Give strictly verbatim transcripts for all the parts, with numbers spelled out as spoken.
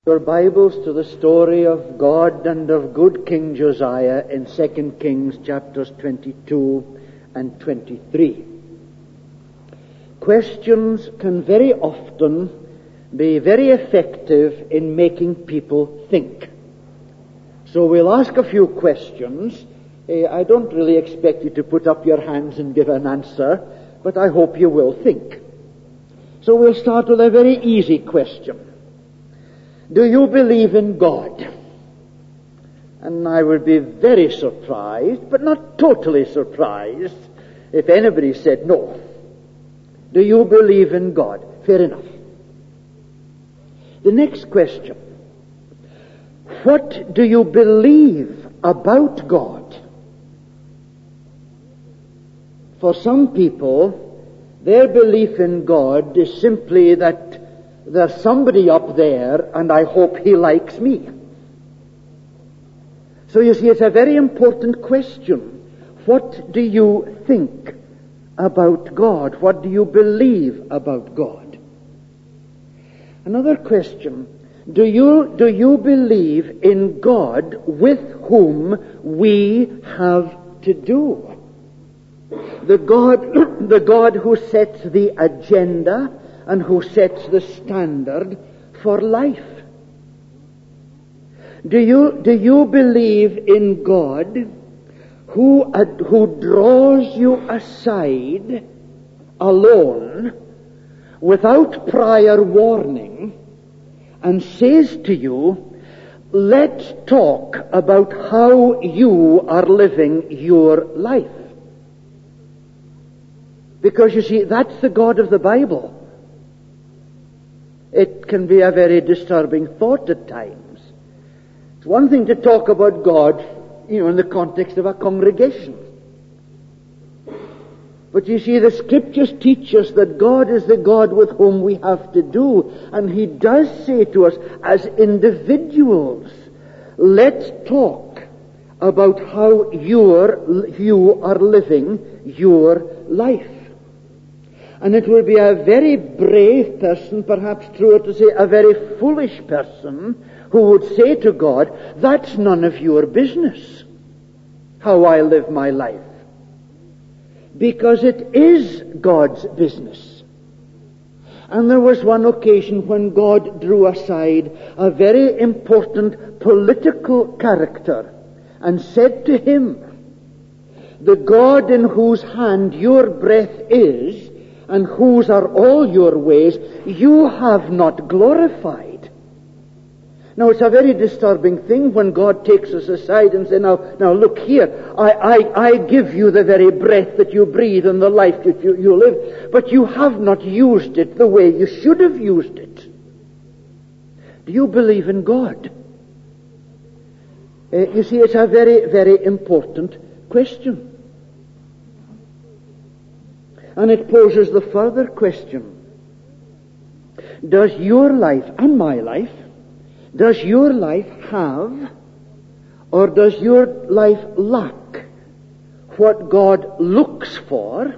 Your Bibles to the story of God and of good King Josiah in Second Kings chapters twenty-two and twenty-three. Questions can very often be very effective in making people think. So we'll ask a few questions. I don't really expect you to put up your hands and give an answer, but I hope you will think. So we'll start with a very easy question. Do you believe in God? And I would be very surprised, but not totally surprised, if anybody said no. Do you believe in God? Fair enough. The next question. What do you believe about God? For some people, their belief in God is simply that there's somebody up there and I hope he likes me. So you see, it's a very important question. What do you think about God? What do you believe about God? Another question. Do you, do you believe in God with whom we have to do? The God, the God who sets the agenda and who sets the standard for life. Do you, do you believe in God who, uh, who draws you aside alone without prior warning and says to you, let's talk about how you are living your life? Because you see, that's the God of the Bible. It can be a very disturbing thought at times. It's one thing to talk about God, you know, in the context of a congregation. But you see, the Scriptures teach us that God is the God with whom we have to do. And He does say to us, as individuals, let's talk about how you're, you are living your life. And it will be a very brave person, perhaps truer to say a very foolish person, who would say to God, that's none of your business, how I live my life. Because it is God's business. And there was one occasion when God drew aside a very important political character and said to him, the God in whose hand your breath is, and whose are all your ways, you have not glorified. Now, it's a very disturbing thing when God takes us aside and says, now, now look here, I, I, I give you the very breath that you breathe and the life that you, you live, but you have not used it the way you should have used it. Do you believe in God? Uh, you see, it's a very, very important question. And it poses the further question. Does your life and my life, does your life have or does your life lack what God looks for,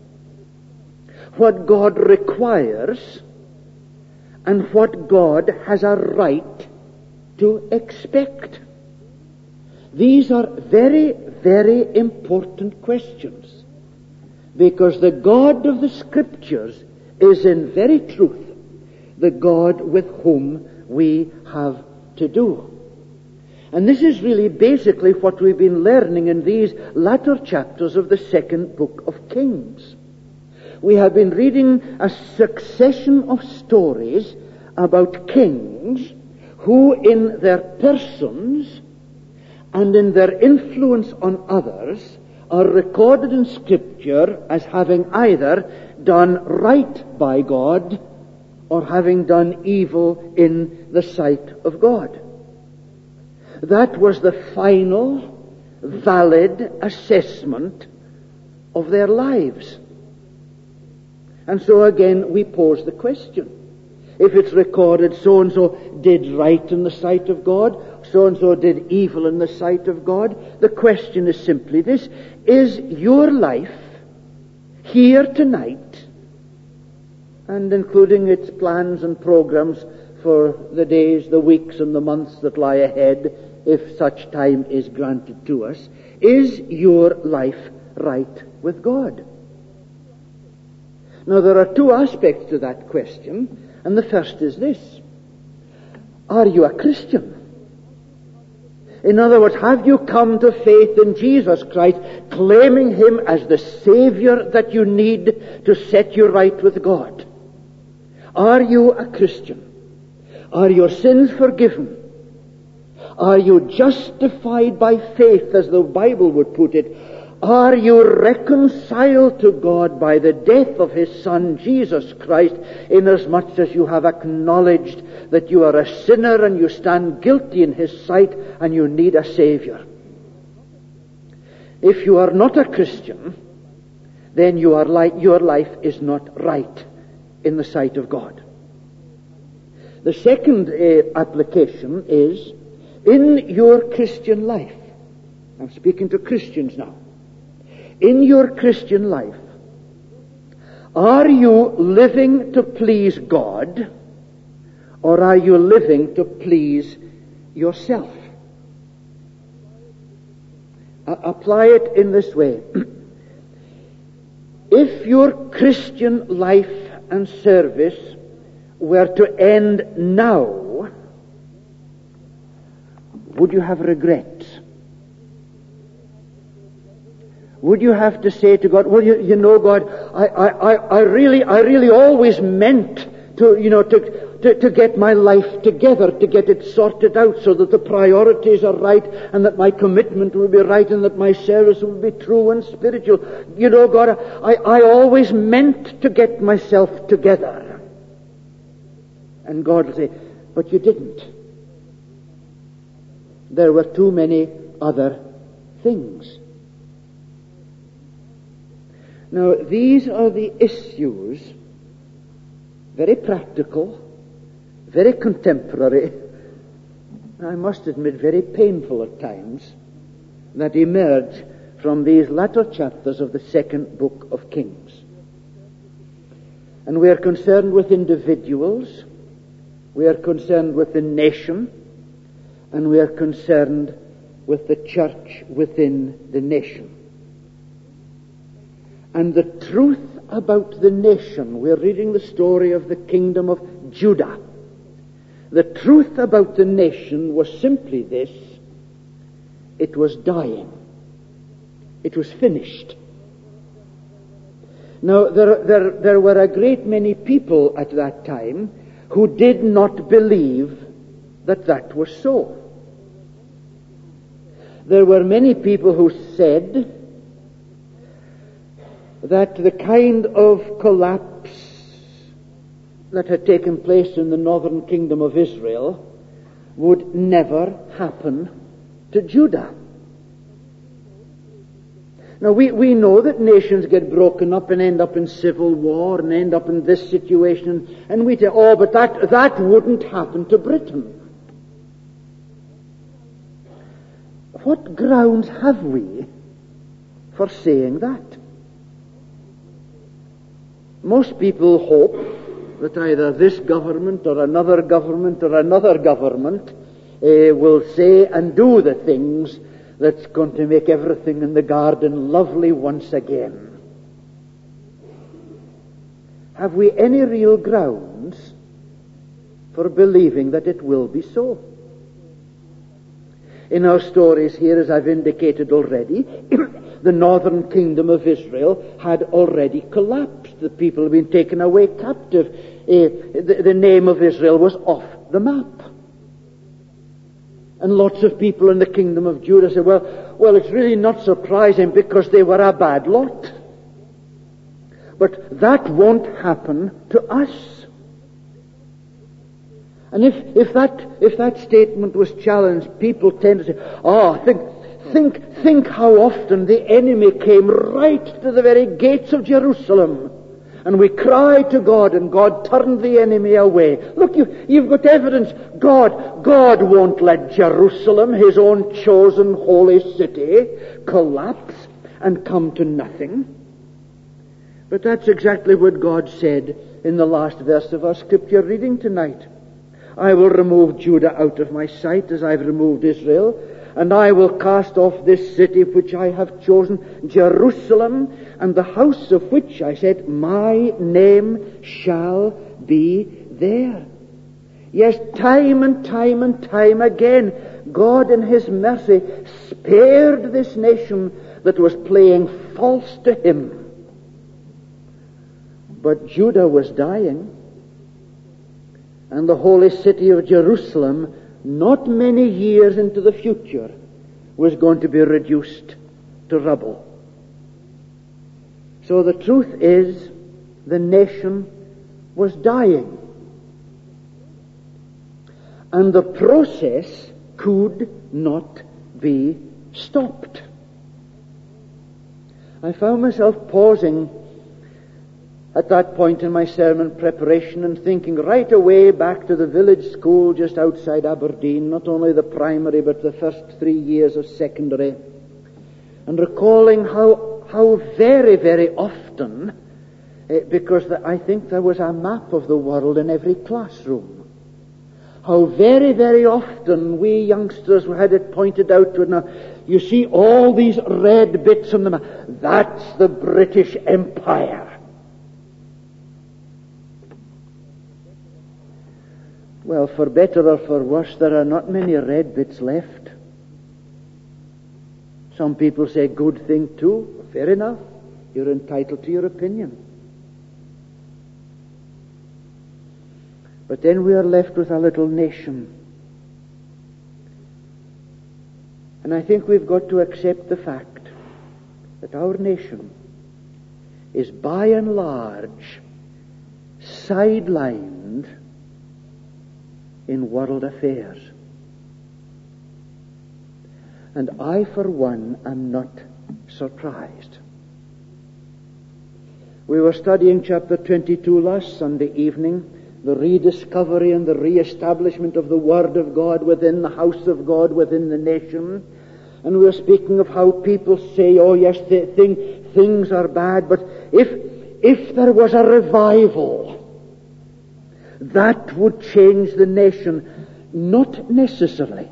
what God requires, and what God has a right to expect? These are very, very important questions. Because the God of the Scriptures is in very truth the God with whom we have to do. And this is really basically what we've been learning in these latter chapters of the second book of Kings. We have been reading a succession of stories about kings who in their persons and in their influence on others are recorded in Scripture as having either done right by God or having done evil in the sight of God. That was the final, valid assessment of their lives. And so again we pose the question. If it's recorded so-and-so did right in the sight of God, so-and-so did evil in the sight of God, the question is simply this: is your life here tonight, and including its plans and programs for the days, the weeks, and the months that lie ahead, if such time is granted to us. Is your life right with God? Now, there are two aspects to that question, and the first is this. Are you a Christian? In other words, have you come to faith in Jesus Christ, claiming Him as the Savior that you need to set you right with God? Are you a Christian? Are your sins forgiven? Are you justified by faith, as the Bible would put it? Are you reconciled to God by the death of His Son, Jesus Christ, inasmuch as you have acknowledged that you are a sinner and you stand guilty in His sight and you need a Savior? If you are not a Christian, then you are like, your life is not right in the sight of God. The second uh, application is, in your Christian life, I'm speaking to Christians now, in your Christian life, are you living to please God, or are you living to please yourself? Uh, apply it in this way. If your Christian life and service were to end now, would you have regrets? Would you have to say to God, well, you, you know, God, I, I, I really, I really always meant to, you know, to, to, to get my life together, to get it sorted out so that the priorities are right and that my commitment will be right and that my service will be true and spiritual. You know, God, I, I always meant to get myself together. And God will say, but you didn't. There were too many other things. Now, these are the issues, very practical, very contemporary, I must admit very painful at times, that emerge from these latter chapters of the second book of Kings. And we are concerned with individuals, we are concerned with the nation, and we are concerned with the church within the nation. And the truth about the nation, we're reading the story of the kingdom of Judah. The truth about the nation was simply this: it was dying. It was finished. Now, there, there, there were a great many people at that time who did not believe that that was so. There were many people who said that the kind of collapse that had taken place in the northern kingdom of Israel would never happen to Judah. Now, we, we know that nations get broken up and end up in civil war and end up in this situation, and we say, oh, but that, that wouldn't happen to Britain. What grounds have we for saying that? Most people hope that either this government or another government or another government uh, will say and do the things that's going to make everything in the garden lovely once again. Have we any real grounds for believing that it will be so? In our stories here, as I've indicated already, the northern kingdom of Israel had already collapsed. The people had been taken away captive. Uh, the, the name of Israel was off the map. And lots of people in the kingdom of Judah said, well, well, it's really not surprising because they were a bad lot. But that won't happen to us. And if, if that, if that statement was challenged, people tend to say, oh, think, think, think how often the enemy came right to the very gates of Jerusalem. And we cried to God, and God turned the enemy away. Look, you, you've got evidence. God, God won't let Jerusalem, His own chosen holy city, collapse and come to nothing. But that's exactly what God said in the last verse of our scripture reading tonight. I will remove Judah out of my sight as I've removed Israel, and I will cast off this city which I have chosen, Jerusalem, and the house of which I said, my name shall be there. Yes, time and time and time again, God in His mercy spared this nation that was playing false to Him. But Judah was dying, and the holy city of Jerusalem, not many years into the future, was going to be reduced to rubble. So the truth is, the nation was dying. And the process could not be stopped. I found myself pausing at that point in my sermon preparation and thinking right away back to the village school just outside Aberdeen, not only the primary but the first three years of secondary, and recalling how how very, very often, eh, because the, I think there was a map of the world in every classroom, how very, very often we youngsters had it pointed out to us. Now, you see all these red bits on the map. That's the British Empire. Well, for better or for worse, there are not many red bits left. Some people say good thing too. Fair enough. You're entitled to your opinion. But then we are left with a little nation. And I think we've got to accept the fact that our nation is by and large sidelined in world affairs. And I, for one, am not surprised. We were studying chapter twenty-two last Sunday evening, the rediscovery and the re-establishment of the Word of God within the house of God, within the nation. And we were speaking of how people say, oh yes, the thing, things are bad, but if, if there was a revival, that would change the nation. Not necessarily.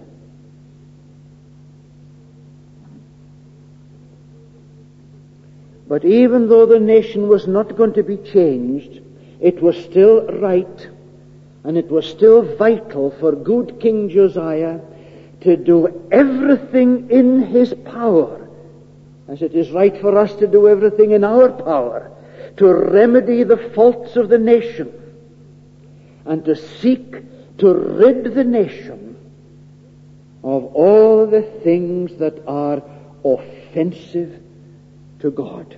But even though the nation was not going to be changed, it was still right and it was still vital for good King Josiah to do everything in his power, as it is right for us to do everything in our power, to remedy the faults of the nation and to seek to rid the nation of all the things that are offensive to God.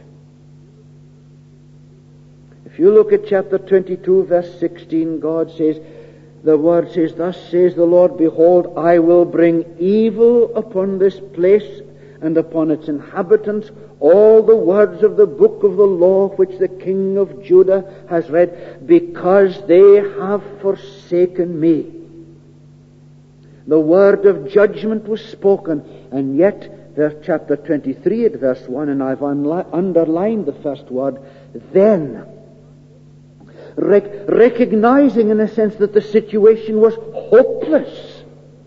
If you look at chapter twenty-two, verse sixteen, God says, the word says, thus says the Lord, behold, I will bring evil upon this place and upon its inhabitants all the words of the book of the law which the king of Judah has read, because they have forsaken me. The word of judgment was spoken, and yet, verse chapter twenty-three at verse one, and I've unli- underlined the first word, then. Rec- recognizing in a sense that the situation was hopeless.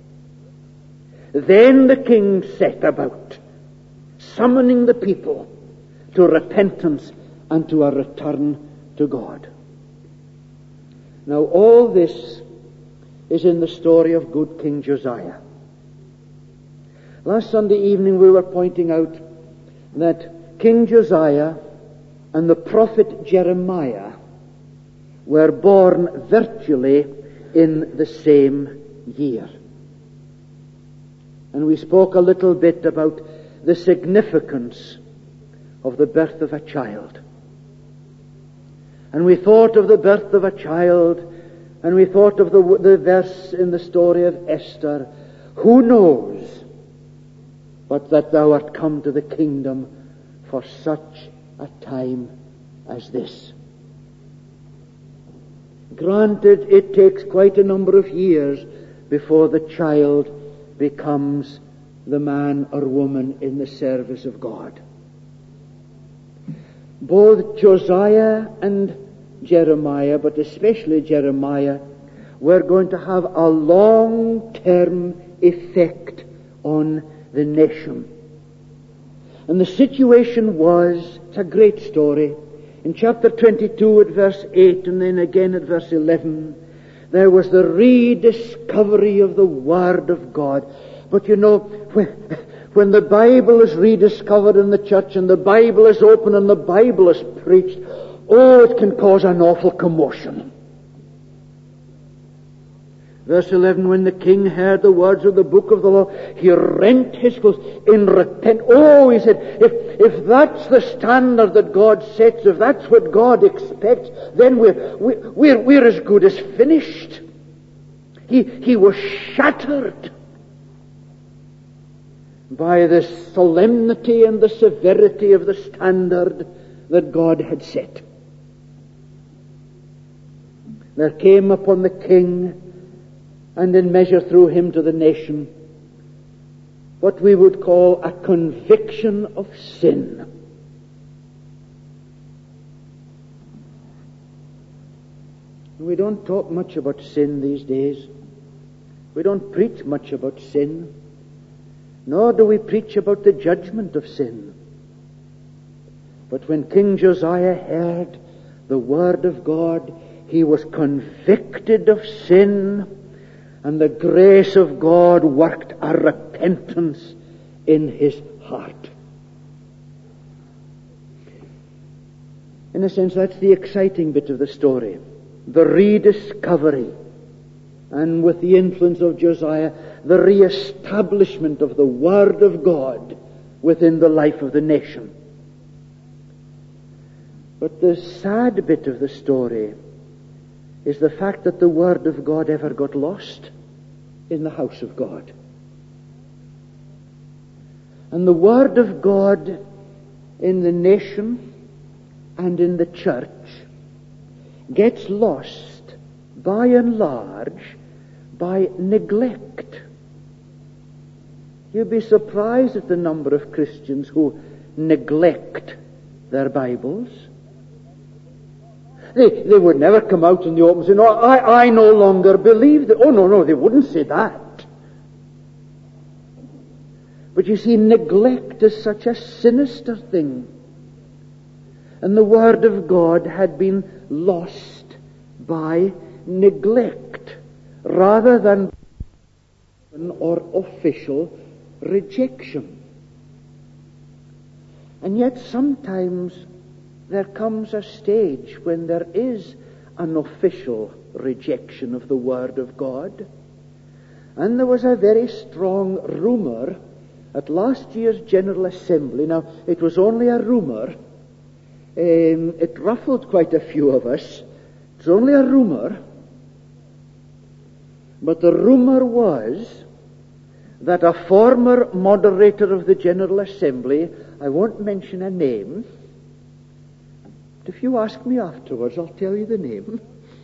Then the king set about summoning the people to repentance and to a return to God. Now all this is in the story of good King Josiah. Last Sunday evening we were pointing out that King Josiah and the prophet Jeremiah were born virtually in the same year. And we spoke a little bit about the significance of the birth of a child. And we thought of the birth of a child, and we thought of the, the verse in the story of Esther, who knows but that thou art come to the kingdom for such a time as this. Granted, it takes quite a number of years before the child becomes the man or woman in the service of God. Both Josiah and Jeremiah, but especially Jeremiah, were going to have a long-term effect on the nation. And the situation was, it's a great story. In chapter twenty-two at verse eight and then again at verse eleven, there was the rediscovery of the Word of God. But you know, when, when the Bible is rediscovered in the church and the Bible is open and the Bible is preached, oh, it can cause an awful commotion. Verse eleven, when the king heard the words of the book of the law, he rent his clothes in repent. Oh, he said, if, if that's the standard that God sets, if that's what God expects, then we're, we're, we're as good as finished. He, he was shattered by the solemnity and the severity of the standard that God had set. There came upon the king, and in measure through him to the nation, what we would call a conviction of sin. We don't talk much about sin these days. We don't preach much about sin. Nor do we preach about the judgment of sin. But when King Josiah heard the word of God, he was convicted of sin, and the grace of God worked a repentance in his heart. In a sense, that's the exciting bit of the story. The rediscovery, and with the influence of Josiah, the re-establishment of the Word of God within the life of the nation. But the sad bit of the story is the fact that the Word of God ever got lost in the house of God. And the Word of God in the nation and in the church gets lost by and large by neglect. You'd be surprised at the number of Christians who neglect their Bibles. They, they would never come out in the open and say, no, I, I no longer believe that. Oh, no, no, they wouldn't say that. But you see, neglect is such a sinister thing. And the Word of God had been lost by neglect rather than or official rejection. And yet sometimes there comes a stage when there is an official rejection of the Word of God. And there was a very strong rumor at last year's General Assembly. Now, it was only a rumor. Um, it ruffled quite a few of us. It's only a rumor. But the rumor was that a former moderator of the General Assembly, I won't mention a name, if you ask me afterwards, I'll tell you the name.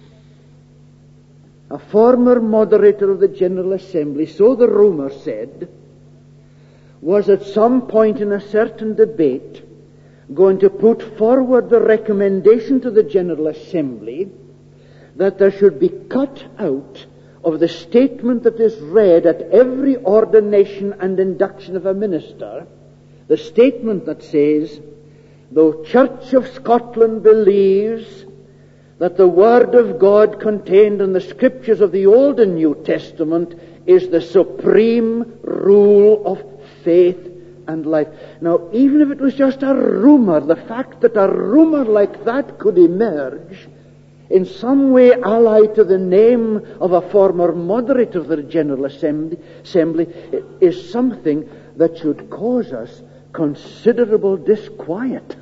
A former moderator of the General Assembly, so the rumor said, was at some point in a certain debate going to put forward the recommendation to the General Assembly that there should be cut out of the statement that is read at every ordination and induction of a minister, the statement that says, "The Church of Scotland believes that the Word of God contained in the Scriptures of the Old and New Testament is the supreme rule of faith and life." Now, even if it was just a rumor, the fact that a rumor like that could emerge, in some way allied to the name of a former moderator of the General Assembly, Assembly is something that should cause us considerable disquiet.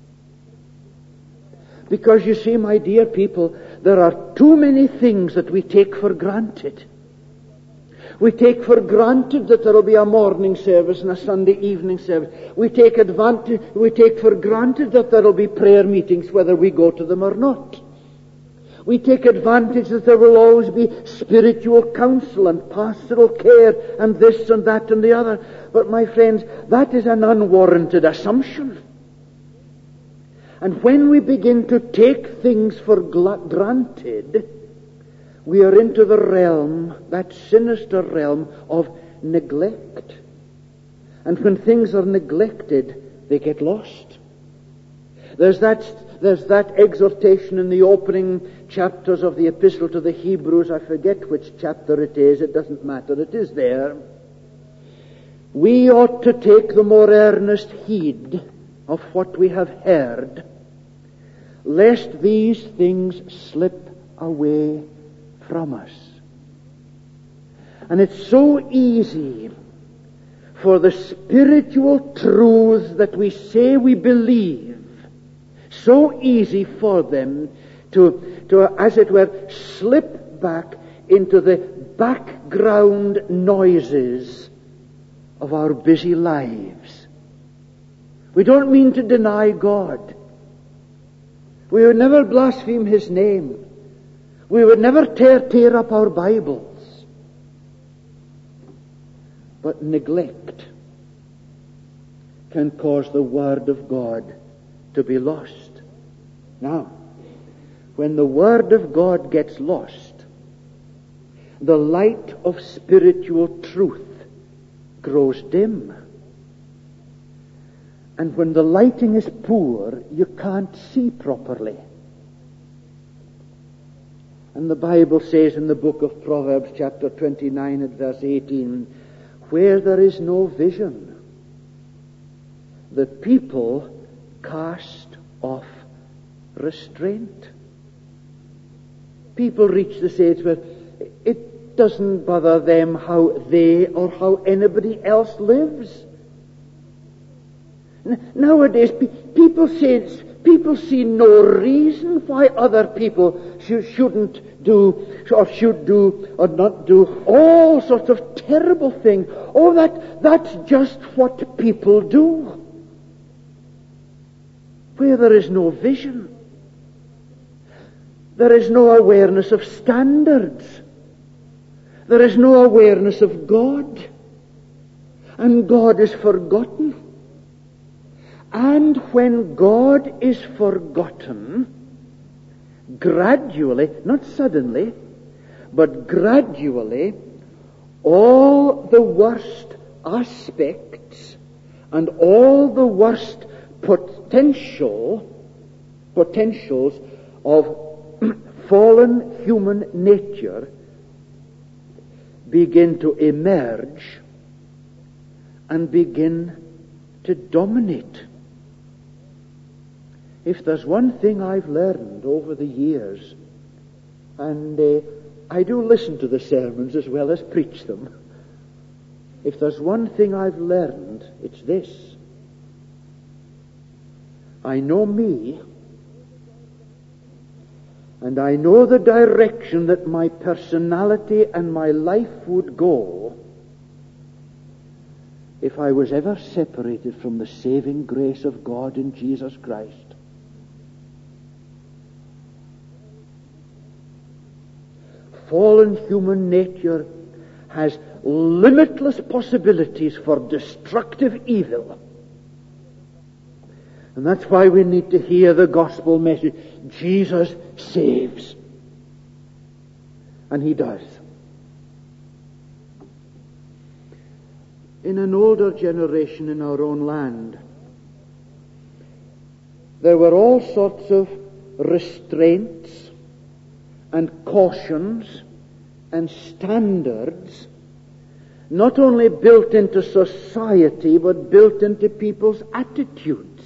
Because you see, my dear people, there are too many things that we take for granted. We take for granted that there will be a morning service and a Sunday evening service. We take advantage, we take for granted that there will be prayer meetings whether we go to them or not. We take advantage that there will always be spiritual counsel and pastoral care and this and that and the other. But my friends, that is an unwarranted assumption. And when we begin to take things for granted, we are into the realm, that sinister realm of neglect. And when things are neglected, they get lost. There's that, there's that exhortation in the opening chapters of the Epistle to the Hebrews. I forget which chapter it is. It doesn't matter. It is there. We ought to take the more earnest heed of what we have heard, lest these things slip away from us. And it's so easy for the spiritual truths that we say we believe, so easy for them to, to, as it were, slip back into the background noises of our busy lives. We don't mean to deny God. We would never blaspheme His name. We would never tear, tear up our Bibles. But neglect can cause the Word of God to be lost. Now, when the Word of God gets lost, the light of spiritual truth grows dim. And when the lighting is poor, you can't see properly. And the Bible says in the book of Proverbs, chapter twenty-nine at verse eighteen, where there is no vision, the people cast off restraint. People reach the stage where it doesn't bother them how they or how anybody else lives. Nowadays, people say, people see no reason why other people should, shouldn't do, or should do, or not do all sorts of terrible things. Oh, that, that's just what people do. Where there is no vision, there is no awareness of standards, there is no awareness of God, and God is forgotten. And when God is forgotten, gradually, not suddenly, but gradually, all the worst aspects and all the worst potential, potentials of fallen human nature begin to emerge and begin to dominate. If there's one thing I've learned over the years, and uh, I do listen to the sermons as well as preach them, if there's one thing I've learned, it's this. I know me, and I know the direction that my personality and my life would go if I was ever separated from the saving grace of God in Jesus Christ. Fallen human nature has limitless possibilities for destructive evil. And that's why we need to hear the gospel message. Jesus saves. And He does. In an older generation in our own land, there were all sorts of restraints and cautions and standards, not only built into society, but built into people's attitudes.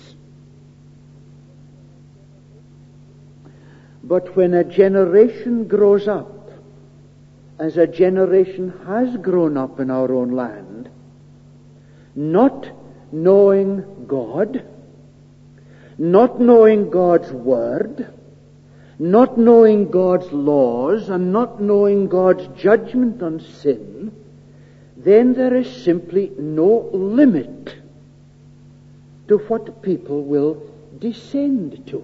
But when a generation grows up, as a generation has grown up in our own land, not knowing God, not knowing God's Word, not knowing God's laws, and not knowing God's judgment on sin, then there is simply no limit to what people will descend to.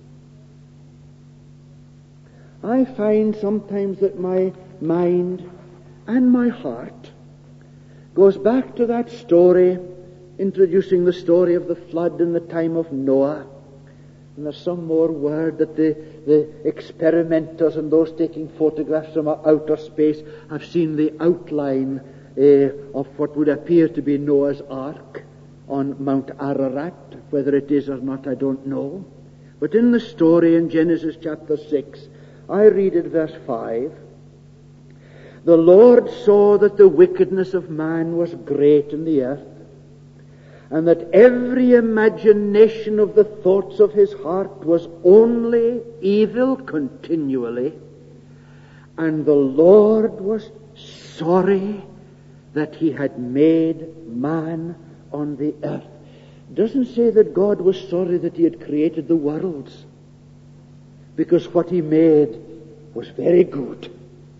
I find sometimes that my mind and my heart goes back to that story, introducing the story of the flood in the time of Noah, And there's some more word that the, the experimenters and those taking photographs from outer space have seen the outline uh, of what would appear to be Noah's Ark on Mount Ararat. Whether it is or not, I don't know. But in the story in Genesis chapter six, I read at verse five, "The Lord saw that the wickedness of man was great in the earth, and that every imagination of the thoughts of his heart was only evil continually. And the Lord was sorry that he had made man on the earth." It doesn't say that God was sorry that he had created the worlds, because what he made was very good.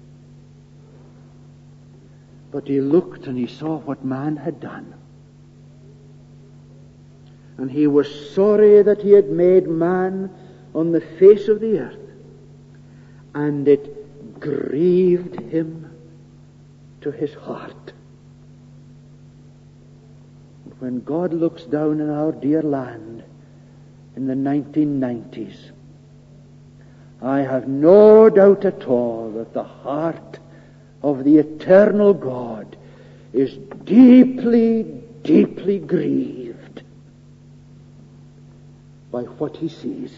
But he looked and he saw what man had done. And he was sorry that he had made man on the face of the earth, and it grieved him to his heart. When God looks down in our dear land in the nineteen nineties, I have no doubt at all that the heart of the eternal God is deeply, deeply grieved by what he sees.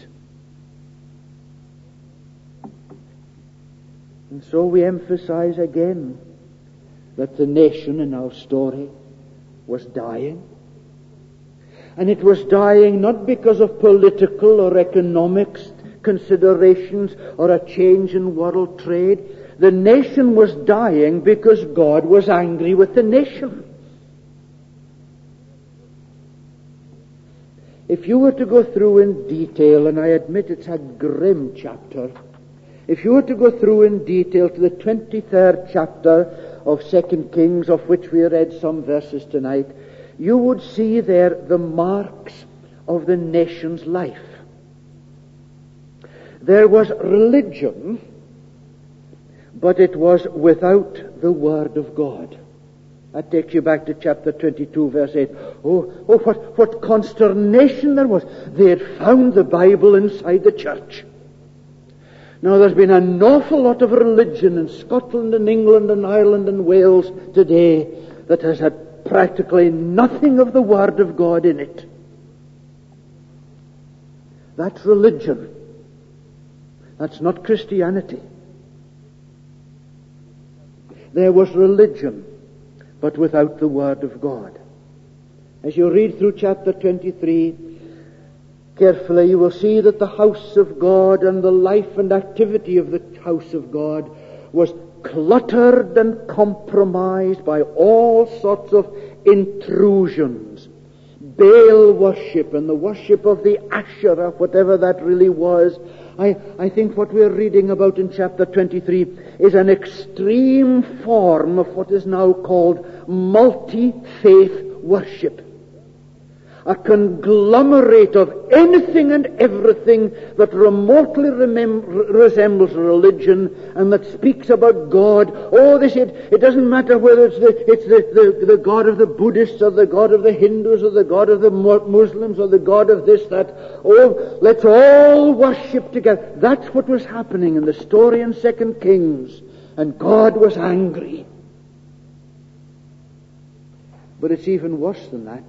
And so we emphasize again that the nation in our story was dying. And it was dying not because of political or economic considerations or a change in world trade. The nation was dying because God was angry with the nation. If you were to go through in detail, and I admit it's a grim chapter, if you were to go through in detail to the twenty-third chapter of Second Kings, of which we read some verses tonight, you would see there the marks of the nation's life. There was religion, but it was without the Word of God. That takes you back to chapter twenty-two, verse eight. Oh, oh what, what consternation there was. They had found the Bible inside the church. Now, there's been an awful lot of religion in Scotland and England and Ireland and Wales today that has had practically nothing of the Word of God in it. That's religion. That's not Christianity. There was religion, but without the Word of God. As you read through chapter twenty-three, carefully, you will see that the house of God and the life and activity of the house of God was cluttered and compromised by all sorts of intrusions. Baal worship and the worship of the Asherah, whatever that really was. I, I think what we're reading about in chapter twenty-three is an extreme form of what is now called multi-faith worship. A conglomerate of anything and everything that remotely remem- resembles religion and that speaks about God. Oh, they said it doesn't matter whether it's the it's the, the, the God of the Buddhists or the God of the Hindus or the God of the Muslims or the God of this, that. Oh, let's all worship together. That's what was happening in the story in Second Kings. And God was angry. But it's even worse than that.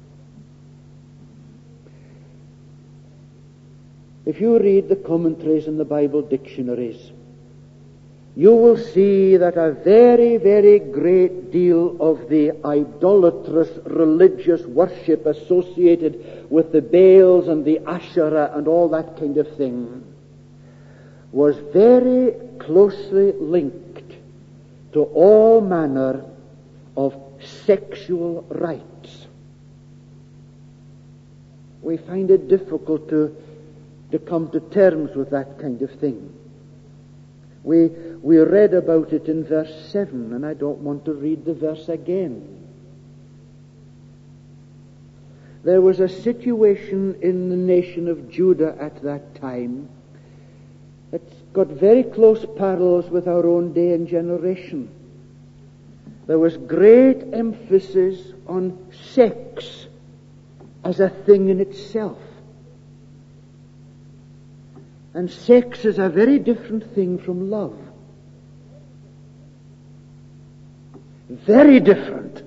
If you read the commentaries in the Bible dictionaries, you will see that a very, very great deal of the idolatrous religious worship associated with the Baals and the Asherah and all that kind of thing was very closely linked to all manner of sexual rites. We find it difficult to to come to terms with that kind of thing. We we read about it in verse seven, and I don't want to read the verse again. There was a situation in the nation of Judah at that time that's got very close parallels with our own day and generation. There was great emphasis on sex as a thing in itself. And sex is a very different thing from love. Very different.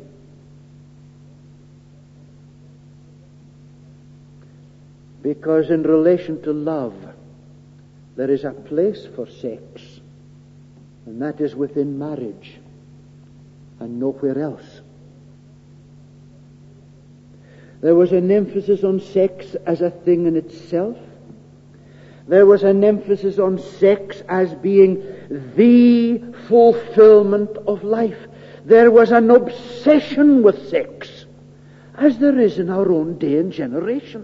Because in relation to love, there is a place for sex, and that is within marriage and nowhere else. There was an emphasis on sex as a thing in itself. There was an emphasis on sex as being the fulfillment of life. There was an obsession with sex, as there is in our own day and generation.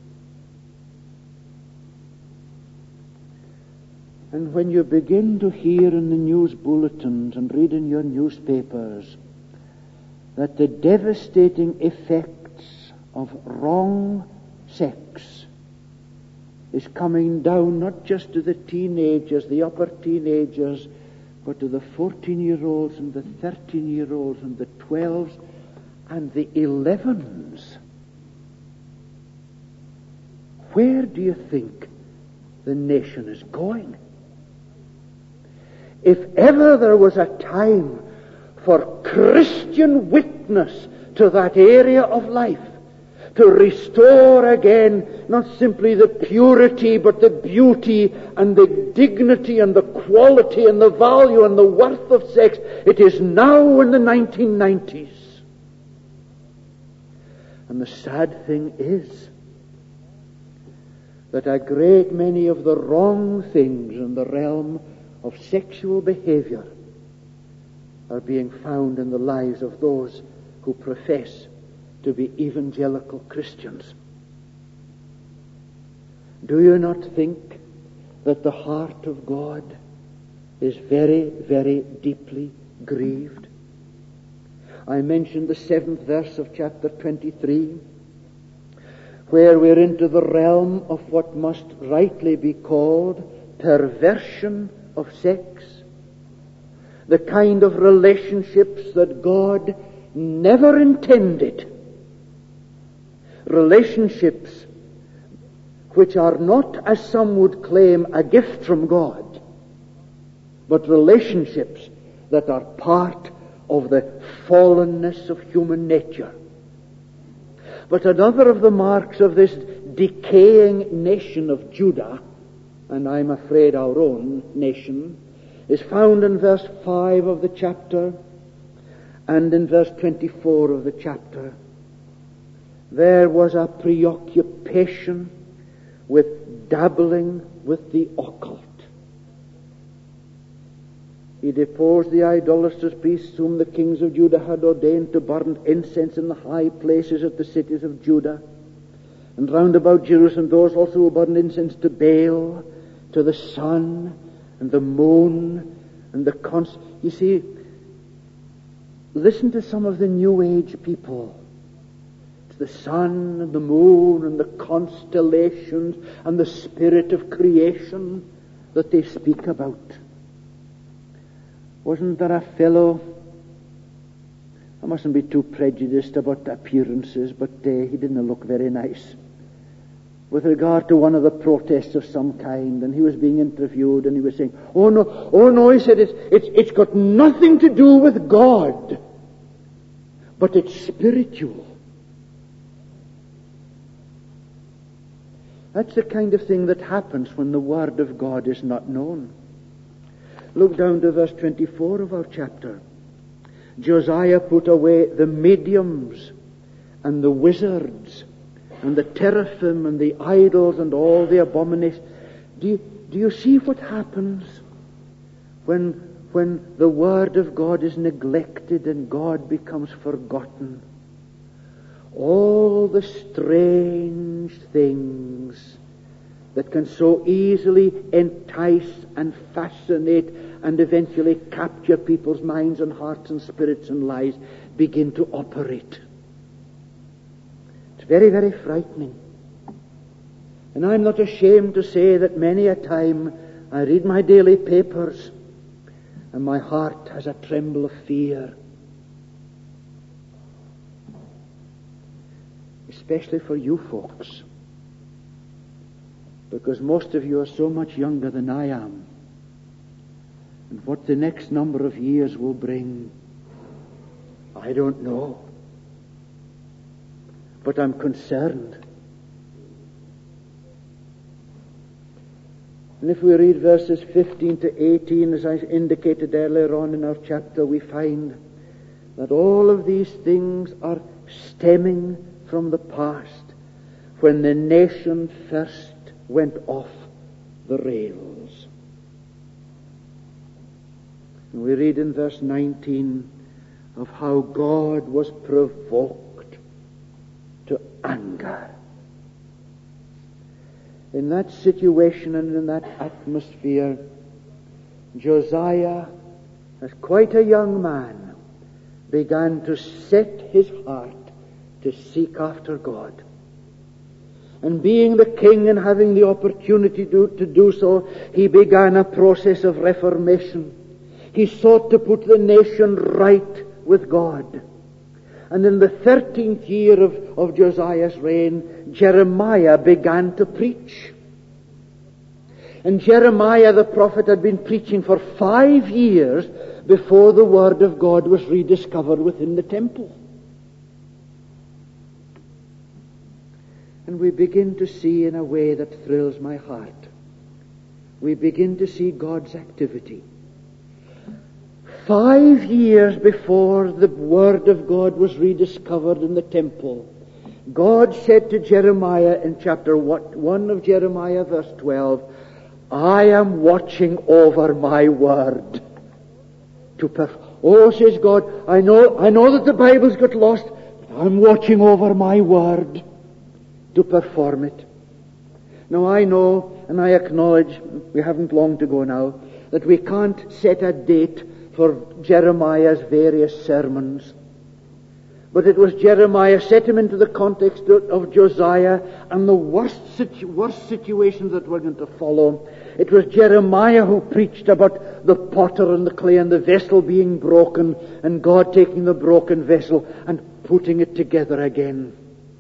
And when you begin to hear in the news bulletins and read in your newspapers that the devastating effects of wrong sex is coming down not just to the teenagers, the upper teenagers, but to the fourteen-year-olds and the thirteen-year-olds and the twelves and the elevens, where do you think the nation is going? If ever there was a time for Christian witness to that area of life, to restore again not simply the purity but the beauty and the dignity and the quality and the value and the worth of sex, it is now in the nineteen nineties. And the sad thing is that a great many of the wrong things in the realm of sexual behavior are being found in the lives of those who profess to be evangelical Christians. Do you not think that the heart of God is very, very deeply grieved? I mentioned the seventh verse of chapter twenty-three, where we're into the realm of what must rightly be called perversion of sex, the kind of relationships that God never intended, relationships which are not, as some would claim, a gift from God, but relationships that are part of the fallenness of human nature. But another of the marks of this decaying nation of Judah, and I'm afraid our own nation, is found in verse five of the chapter and in verse twenty-four of the chapter. There was a preoccupation with dabbling with the occult. He deposed the idolatrous priests whom the kings of Judah had ordained to burn incense in the high places at the cities of Judah, and round about Jerusalem those also who burned incense to Baal, to the sun and the moon and the const. You see, listen to some of the New Age people. It's the sun and the moon and the constellations and the spirit of creation that they speak about. Wasn't there a fellow, I mustn't be too prejudiced about appearances, but uh, he didn't look very nice, with regard to one of the protests of some kind, and he was being interviewed, and he was saying, oh no, oh no, he said, it's, it's, it's got nothing to do with God, but it's spiritual. That's the kind of thing that happens when the Word of God is not known. Look down to verse twenty-four of our chapter. Josiah put away the mediums and the wizards and the teraphim and the idols and all the abominations. Do you, do you see what happens when, when the Word of God is neglected and God becomes forgotten? All the strange things that can so easily entice and fascinate and eventually capture people's minds and hearts and spirits and lives begin to operate. It's very, very frightening. And I'm not ashamed to say that many a time I read my daily papers and my heart has a tremble of fear. Especially for you folks. because most of you are so much younger than I am. And what the next number of years will bring, I don't know. But I'm concerned. And if we read verses fifteen to eighteen, as I indicated earlier on in our chapter, we find that all of these things are stemming from the past, when the nation first went off the rails. And we read in verse nineteen of how God was provoked to anger. In that situation and in that atmosphere, Josiah, as quite a young man, began to set his heart to seek after God. And being the king and having the opportunity to, to do so, he began a process of reformation. He sought to put the nation right with God. And in the thirteenth year of, of Josiah's reign, Jeremiah began to preach. And Jeremiah the prophet had been preaching for five years before the word of God was rediscovered within the temple. And we begin to see in a way that thrills my heart. We begin to see God's activity. Five years before the word of God was rediscovered in the temple, God said to Jeremiah in chapter one of Jeremiah, verse twelve, I am watching over my word to perform. Oh, says God, I know, I know that the Bible's got lost, but I'm watching over my word to perform it. Now I know, and I acknowledge, we haven't long to go now, that we can't set a date for Jeremiah's various sermons. But it was Jeremiah, set him into the context of Josiah and the worst, situ- worst situations that were going to follow. It was Jeremiah who preached about the potter and the clay and the vessel being broken, and God taking the broken vessel and putting it together again.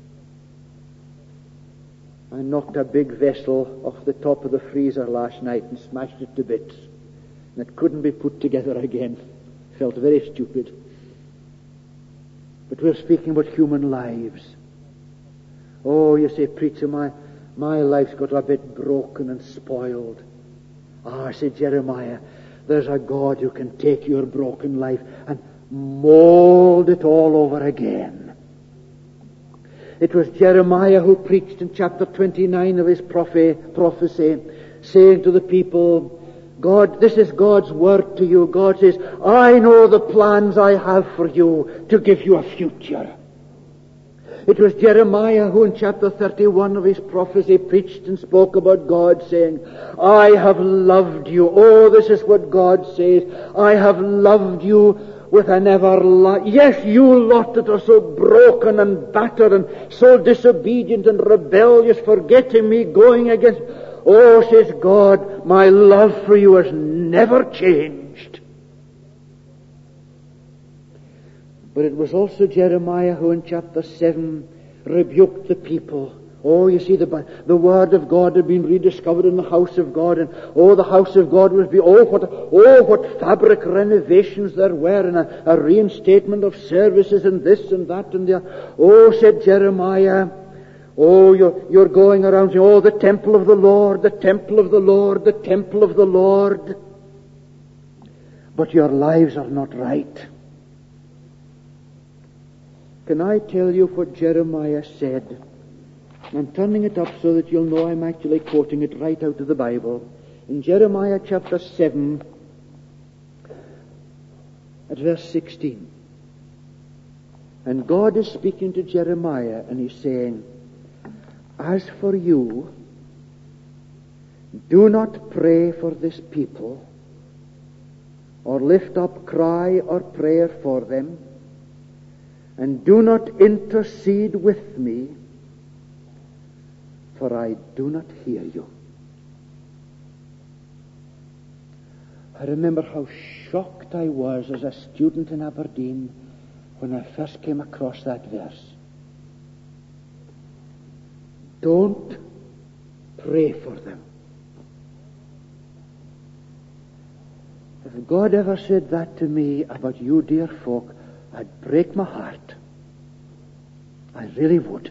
I knocked a big vessel off the top of the freezer last night and smashed it to bits. And it couldn't be put together again. Felt very stupid. But we're speaking about human lives. Oh, you say, preacher, my, my life's got a bit broken and spoiled. Ah, said Jeremiah, there's a God who can take your broken life and mold it all over again. It was Jeremiah who preached in chapter twenty-nine of his prophe- prophecy, saying to the people, God, this is God's word to you. God says, I know the plans I have for you to give you a future. It was Jeremiah who in chapter thirty-one of his prophecy preached and spoke about God, saying, I have loved you. Oh, this is what God says. I have loved you with an everlasting... Yes, you lot that are so broken and battered and so disobedient and rebellious, forgetting me, going against... Oh, says God, my love for you has never changed. But it was also Jeremiah who in chapter seven rebuked the people. Oh, you see, the, the word of God had been rediscovered in the house of God, and oh, the house of God was be oh what oh what fabric renovations there were, and a, a reinstatement of services and this and that and the oh, said Jeremiah, oh, you're, you're going around saying, oh, the temple of the Lord, the temple of the Lord, the temple of the Lord. But your lives are not right. Can I tell you what Jeremiah said? I'm turning it up so that you'll know I'm actually quoting it right out of the Bible. In Jeremiah chapter seven, at verse sixteen. And God is speaking to Jeremiah, and he's saying, as for you, do not pray for this people, or lift up cry or prayer for them, and do not intercede with me, for I do not hear you. I remember how shocked I was as a student in Aberdeen when I first came across that verse. Don't Pray for them. If God ever said that to me about you dear folk, I'd break my heart. I really would.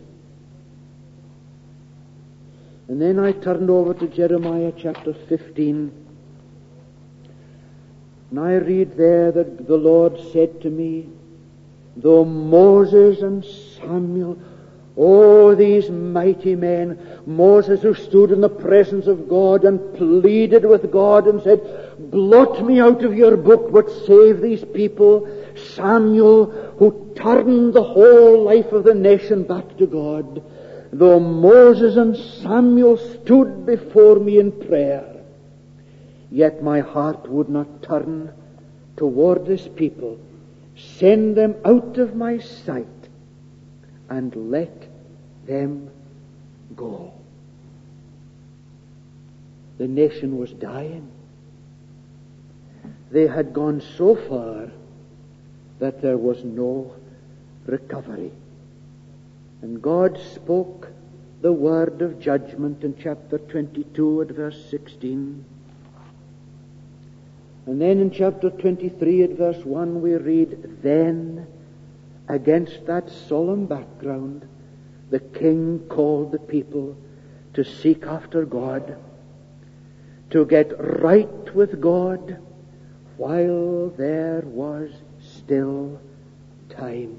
And then I turned over to Jeremiah chapter fifteen. And I read there that the Lord said to me, though Moses and Samuel, oh, these mighty men, Moses who stood in the presence of God and pleaded with God and said, blot me out of your book, but save these people. Samuel who turned the whole life of the nation back to God. Though Moses and Samuel stood before me in prayer, yet my heart would not turn toward this people. Send them out of my sight and let them go. The nation was dying. They had gone so far that there was no recovery. And God spoke the word of judgment in chapter twenty-two at verse sixteen. And then in chapter twenty-three at verse one we read, then against that solemn background the king called the people to seek after God, to get right with God while there was still time.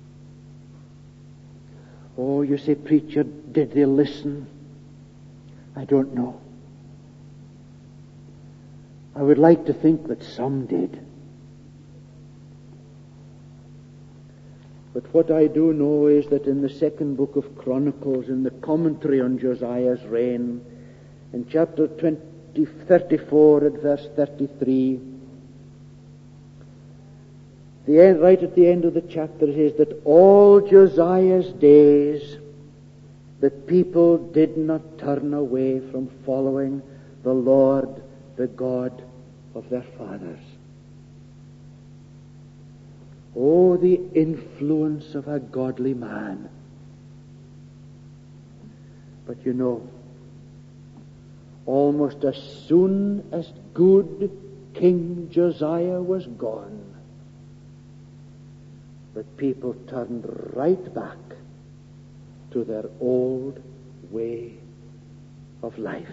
Oh, you say, preacher, did they listen? I don't know. I would like to think that some did. But what I do know is that in the second book of Chronicles, in the commentary on Josiah's reign, in chapter twenty, thirty-four at verse thirty-three, the end, right at the end of the chapter, it says that all Josiah's days the people did not turn away from following the Lord, the God of their fathers. Oh, the influence of a godly man. But you know, almost as soon as good King Josiah was gone, the people turned right back to their old way of life.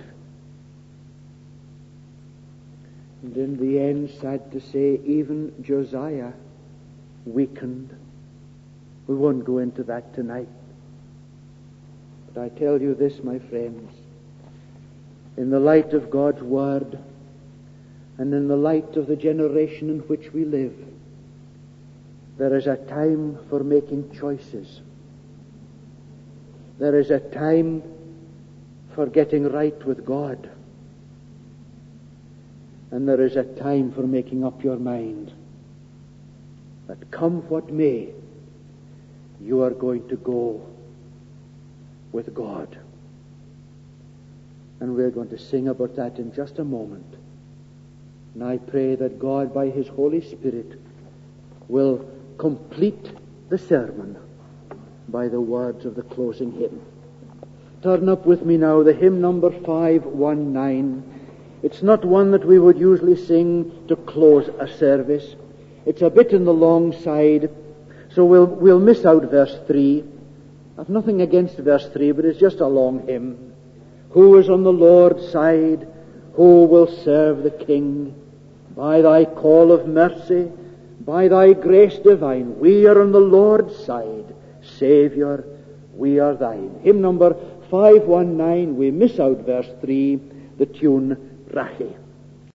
And in the end, sad to say, even Josiah weakened. We won't go into that tonight. But I tell you this, my friends, in the light of God's Word and in the light of the generation in which we live, there is a time for making choices. There is a time for getting right with God. And there is a time for making up your mind that come what may, you are going to go with God. And we're going to sing about that in just a moment. And I pray that God, by His Holy Spirit, will complete the sermon by the words of the closing hymn. Turn up with me now, the hymn number five one nine. It's not one that we would usually sing to close a service. It's a bit in the long side, so we'll we'll miss out verse three. I've nothing against verse three, but it's just a long hymn. Who is on the Lord's side? Who will serve the King? By thy call of mercy, by thy grace divine, we are on the Lord's side. Savior, we are thine. Hymn number five one nine, we miss out verse three, the tune Rachi.